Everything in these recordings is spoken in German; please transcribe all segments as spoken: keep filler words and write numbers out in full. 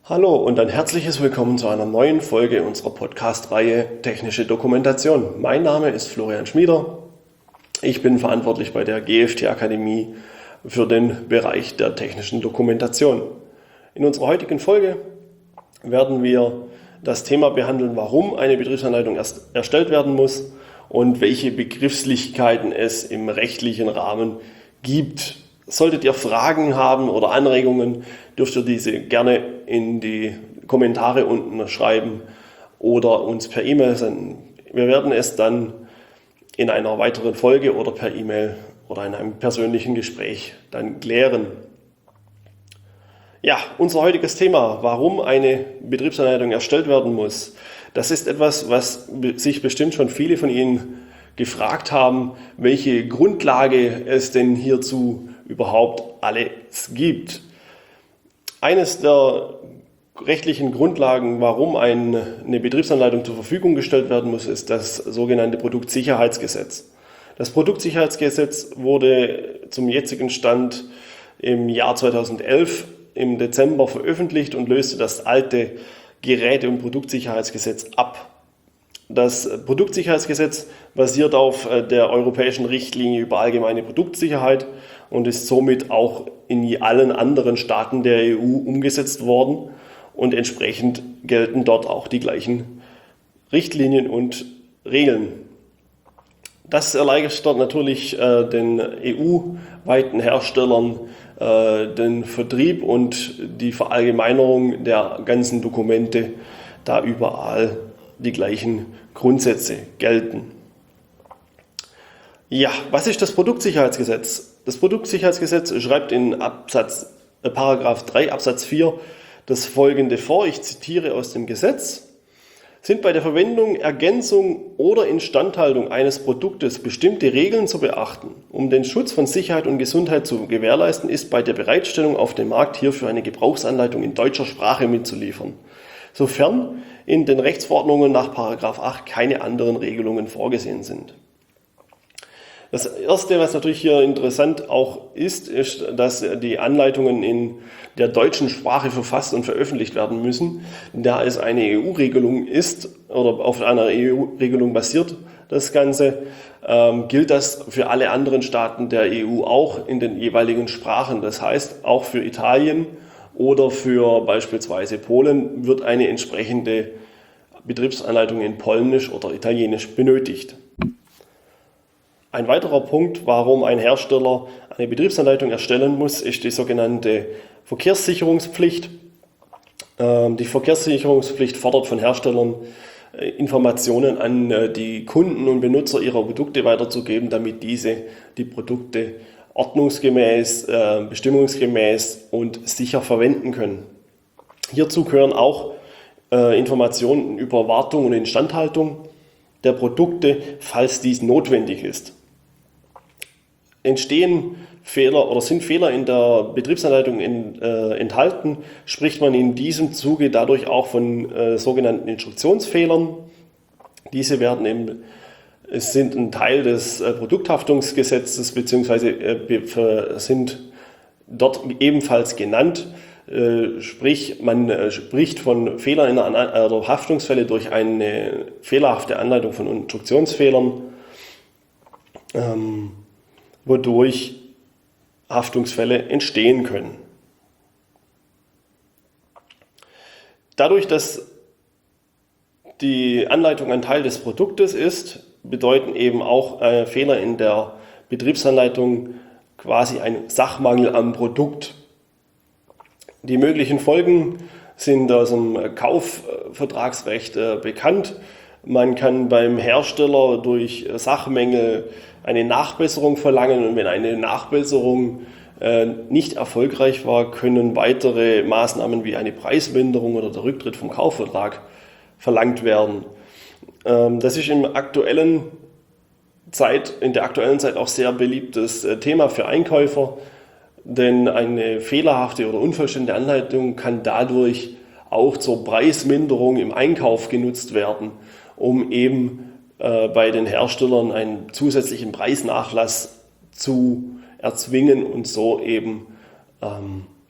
Hallo und ein herzliches Willkommen zu einer neuen Folge unserer Podcast-Reihe Technische Dokumentation. Mein Name ist Florian Schmieder. Ich bin verantwortlich bei der G F T Akademie für den Bereich der technischen Dokumentation. In unserer heutigen Folge werden wir das Thema behandeln, warum eine Betriebsanleitung erst erstellt werden muss und welche Begrifflichkeiten es im rechtlichen Rahmen gibt. Solltet ihr Fragen haben oder Anregungen, dürft ihr diese gerne in die Kommentare unten schreiben oder uns per E-Mail senden. Wir werden es dann in einer weiteren Folge oder per E-Mail oder in einem persönlichen Gespräch dann klären. Ja, unser heutiges Thema, warum eine Betriebsanleitung erstellt werden muss, das ist etwas, was sich bestimmt schon viele von Ihnen gefragt haben, welche Grundlage es denn hierzu überhaupt alles gibt. Eines der rechtlichen Grundlagen, warum eine Betriebsanleitung zur Verfügung gestellt werden muss, ist das sogenannte Produktsicherheitsgesetz. Das Produktsicherheitsgesetz wurde zum jetzigen Stand im Jahr zweitausendelf im Dezember veröffentlicht und löste das alte Geräte- und Produktsicherheitsgesetz ab. Das Produktsicherheitsgesetz basiert auf der europäischen Richtlinie über allgemeine Produktsicherheit und ist somit auch in allen anderen Staaten der E U umgesetzt worden und entsprechend gelten dort auch die gleichen Richtlinien und Regeln. Das erleichtert natürlich äh, den E U-weiten Herstellern äh, den Vertrieb und die Verallgemeinerung der ganzen Dokumente, da überall die gleichen Grundsätze gelten. Ja, was ist das Produktsicherheitsgesetz? Das Produktsicherheitsgesetz schreibt in Absatz, äh, Paragraph drei Absatz vier das folgende vor, ich zitiere aus dem Gesetz: Sind bei der Verwendung, Ergänzung oder Instandhaltung eines Produktes bestimmte Regeln zu beachten, um den Schutz von Sicherheit und Gesundheit zu gewährleisten, ist bei der Bereitstellung auf dem Markt hierfür eine Gebrauchsanleitung in deutscher Sprache mitzuliefern, sofern in den Rechtsverordnungen nach Paragraph acht keine anderen Regelungen vorgesehen sind. Das Erste, was natürlich hier interessant auch ist, ist, dass die Anleitungen in der deutschen Sprache verfasst und veröffentlicht werden müssen. Da es eine E U-Regelung ist oder auf einer E U-Regelung basiert das Ganze, ähm, gilt das für alle anderen Staaten der E U auch in den jeweiligen Sprachen. Das heißt, auch für Italien oder für beispielsweise Polen wird eine entsprechende Betriebsanleitung in Polnisch oder Italienisch benötigt. Ein weiterer Punkt, warum ein Hersteller eine Betriebsanleitung erstellen muss, ist die sogenannte Verkehrssicherungspflicht. Die Verkehrssicherungspflicht fordert von Herstellern, Informationen an die Kunden und Benutzer ihrer Produkte weiterzugeben, damit diese die Produkte ordnungsgemäß, bestimmungsgemäß und sicher verwenden können. Hierzu gehören auch Informationen über Wartung und Instandhaltung der Produkte, falls dies notwendig ist. Entstehen Fehler oder sind Fehler in der Betriebsanleitung in, äh, enthalten, spricht man in diesem Zuge dadurch auch von äh, sogenannten Instruktionsfehlern. Diese werden im, es sind ein Teil des äh, Produkthaftungsgesetzes bzw. Äh, sind dort ebenfalls genannt. Äh, sprich, man äh, spricht von Fehlern in der An- oder Haftungsfälle durch eine fehlerhafte Anleitung von Instruktionsfehlern, ähm, wodurch Haftungsfälle entstehen können. Dadurch, dass die Anleitung ein Teil des Produktes ist, bedeuten eben auch äh, Fehler in der Betriebsanleitung quasi ein Sachmangel am Produkt. Die möglichen Folgen sind aus dem Kaufvertragsrecht äh, bekannt. Man kann beim Hersteller durch Sachmängel eine Nachbesserung verlangen und wenn eine Nachbesserung äh, nicht erfolgreich war, können weitere Maßnahmen wie eine Preisminderung oder der Rücktritt vom Kaufvertrag verlangt werden. Ähm, das ist im aktuellen Zeit, in der aktuellen Zeit auch sehr beliebtes äh, Thema für Einkäufer, denn eine fehlerhafte oder unvollständige Anleitung kann dadurch auch zur Preisminderung im Einkauf genutzt werden, um eben äh, bei den Herstellern einen zusätzlichen Preisnachlass zu erzwingen und so eben ähm,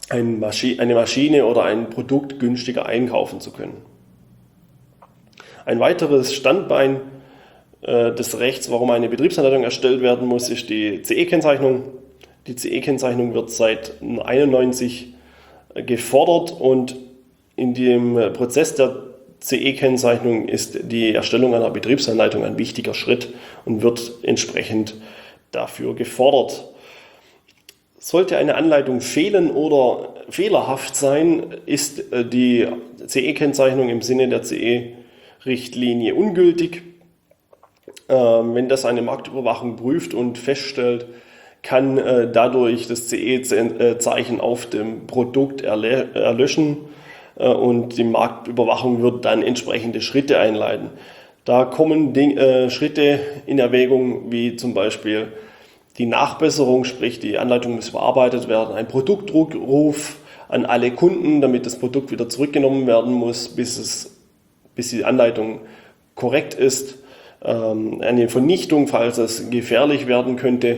eine Maschine oder ein Produkt günstiger einkaufen zu können. Ein weiteres Standbein äh, des Rechts, warum eine Betriebsanleitung erstellt werden muss, ist die C E-Kennzeichnung. Die C E-Kennzeichnung wird seit einundneunzig gefordert und in dem Prozess der C E-Kennzeichnung ist die Erstellung einer Betriebsanleitung ein wichtiger Schritt und wird entsprechend dafür gefordert. Sollte eine Anleitung fehlen oder fehlerhaft sein, ist die C E-Kennzeichnung im Sinne der C E-Richtlinie ungültig. Wenn das eine Marktüberwachung prüft und feststellt, kann dadurch das C E-Zeichen auf dem Produkt erlöschen und die Marktüberwachung wird dann entsprechende Schritte einleiten. Da kommen Schritte in Erwägung, wie zum Beispiel die Nachbesserung, sprich die Anleitung muss überarbeitet werden, ein Produktdruckruf an alle Kunden, damit das Produkt wieder zurückgenommen werden muss, bis, es, bis die Anleitung korrekt ist, ähm, eine Vernichtung, falls es gefährlich werden könnte,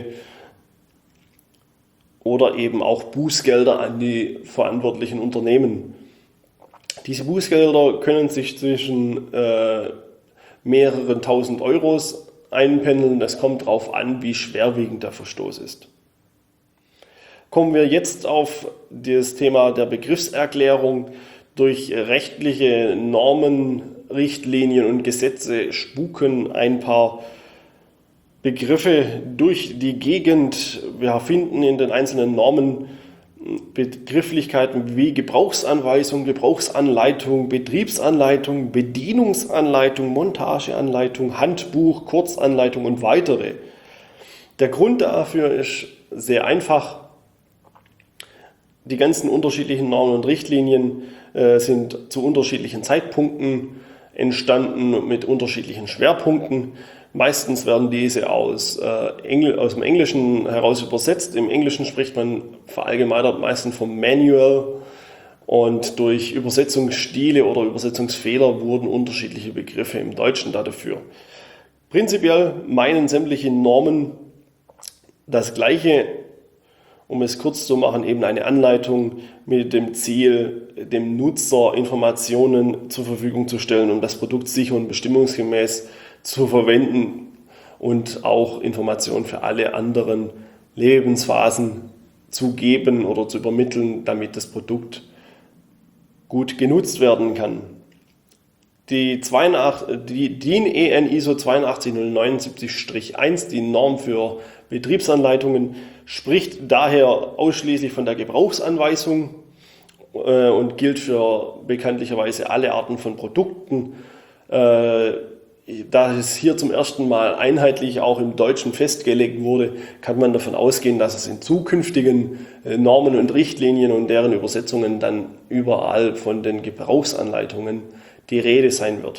oder eben auch Bußgelder an die verantwortlichen Unternehmen. Diese Bußgelder können sich zwischen äh, mehreren tausend Euros einpendeln. Es kommt darauf an, wie schwerwiegend der Verstoß ist. Kommen wir jetzt auf das Thema der Begriffserklärung. Durch rechtliche Normen, Richtlinien und Gesetze spuken ein paar Begriffe durch die Gegend. Wir finden in den einzelnen Normen Begrifflichkeiten wie Gebrauchsanweisung, Gebrauchsanleitung, Betriebsanleitung, Bedienungsanleitung, Montageanleitung, Handbuch, Kurzanleitung und weitere. Der Grund dafür ist sehr einfach. Die ganzen unterschiedlichen Normen und Richtlinien äh, sind zu unterschiedlichen Zeitpunkten entstanden mit unterschiedlichen Schwerpunkten. Meistens werden diese aus, äh, Engl- aus dem Englischen heraus übersetzt. Im Englischen spricht man verallgemeinert meistens vom Manual und durch Übersetzungsstile oder Übersetzungsfehler wurden unterschiedliche Begriffe im Deutschen dafür. Prinzipiell meinen sämtliche Normen das Gleiche, um es kurz zu machen, eben eine Anleitung mit dem Ziel, dem Nutzer Informationen zur Verfügung zu stellen, um das Produkt sicher und bestimmungsgemäß zu verwenden und auch Informationen für alle anderen Lebensphasen zu geben oder zu übermitteln, damit das Produkt gut genutzt werden kann. Die, die D I N E N ISO acht zwei null neun sieben eins, die Norm für Betriebsanleitungen, spricht daher ausschließlich von der Gebrauchsanweisung äh, und gilt für bekanntlicherweise alle Arten von Produkten. Äh, Da es hier zum ersten Mal einheitlich auch im Deutschen festgelegt wurde, kann man davon ausgehen, dass es in zukünftigen Normen und Richtlinien und deren Übersetzungen dann überall von den Gebrauchsanleitungen die Rede sein wird.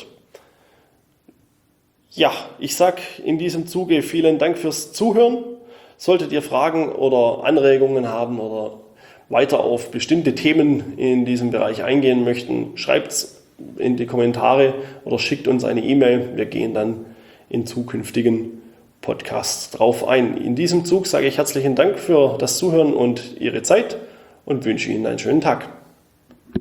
Ja, ich sage in diesem Zuge vielen Dank fürs Zuhören. Solltet ihr Fragen oder Anregungen haben oder weiter auf bestimmte Themen in diesem Bereich eingehen möchten, schreibt es in die Kommentare oder schickt uns eine E-Mail. Wir gehen dann in zukünftigen Podcasts drauf ein. In diesem Zug sage ich herzlichen Dank für das Zuhören und Ihre Zeit und wünsche Ihnen einen schönen Tag.